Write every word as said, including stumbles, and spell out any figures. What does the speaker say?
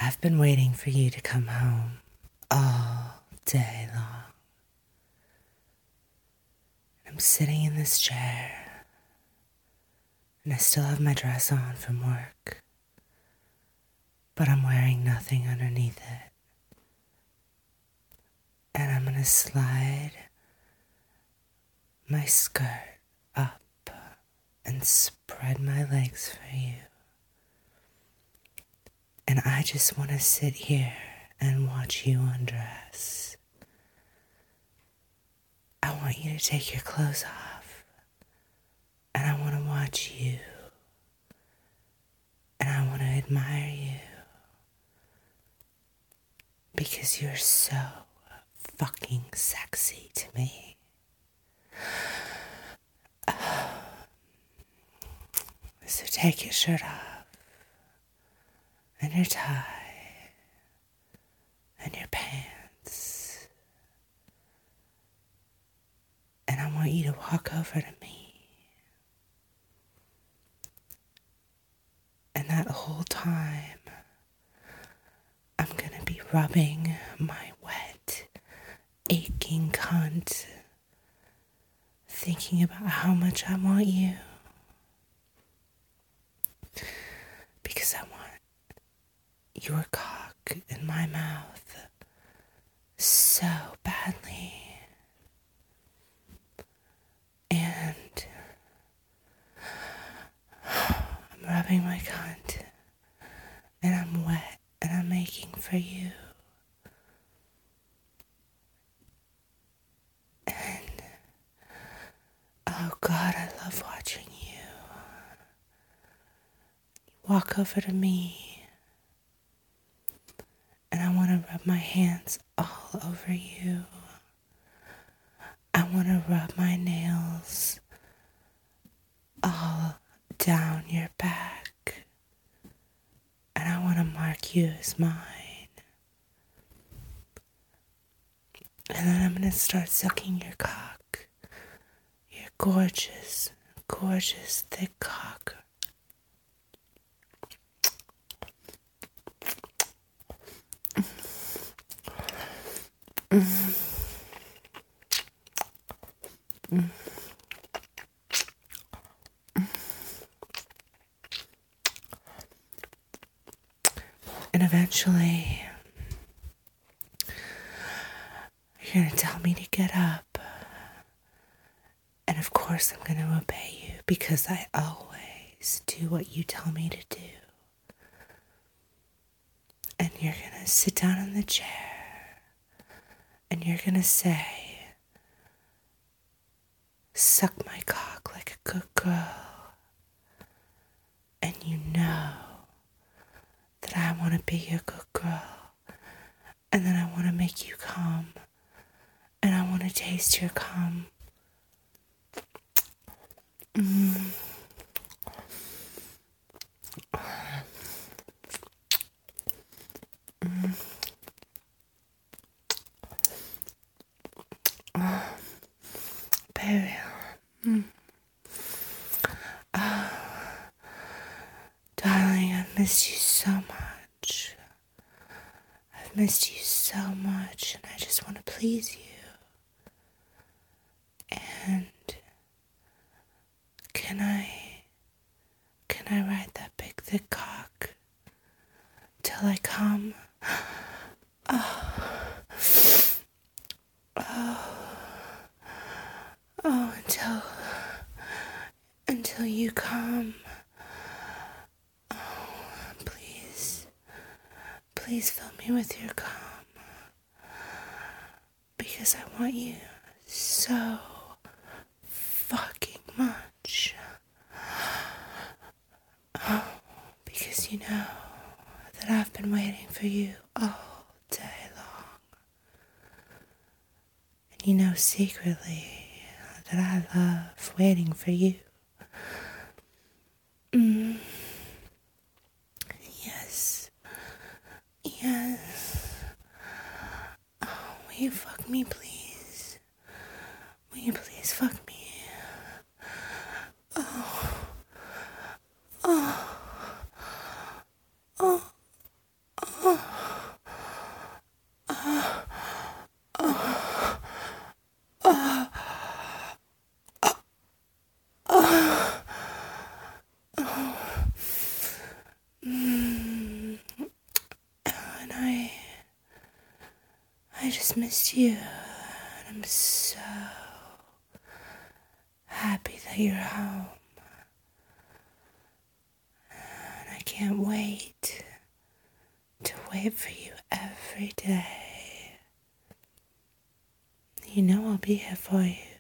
I've been waiting for you to come home all day long. I'm sitting in this chair, and I still have my dress on from work, but I'm wearing nothing underneath it. And I'm gonna slide my skirt up and spread my legs for you. And I just want to sit here and watch you undress. I want you to take your clothes off, and I want to watch you, and I want to admire you, because you're so fucking sexy to me. So take your shirt off, and your tie, and your pants, and I want you to walk over to me. And that whole time, I'm gonna be rubbing my wet, aching cunt, thinking about how much I want you. Because I want your cock in my mouth so badly. And I'm rubbing my cunt, and I'm wet, and I'm aching for you. And oh God, I love watching you. Walk over to me, and I want to rub my hands all over you. I want to rub my nails all down your back, and I want to mark you as mine. And then I'm going to start sucking your cock, your gorgeous, gorgeous, thick cock. Mm. Mm. And eventually, you're going to tell me to get up. And of course, I'm going to obey you, because I always do what you tell me to do. And you're going to sit down in the chair, and you're going to say, suck my cock like a good girl. And you know that I want to be your good girl. And then I want to make you come. And I want to taste your cum. Mm. Mm. Oh, baby. Mm. Oh, darling, I've missed you so much. I've missed you so much, and I just want to please you. And can I, can I ride that big thick cock till I come? Oh, oh, oh, until, until you come. Oh, please, please fill me with your cum, because I want you so fucking much. Oh, because you know that I've been waiting for you all day long. And you know secretly that I love waiting for you. Mm. Yes. Yes. Oh, will you fuck me, please? Will you please fuck me? Oh. Oh. Oh. Oh. I just missed you. And I'm so happy that you're home. And I can't wait to wait for you every day. You know I'll be here for you.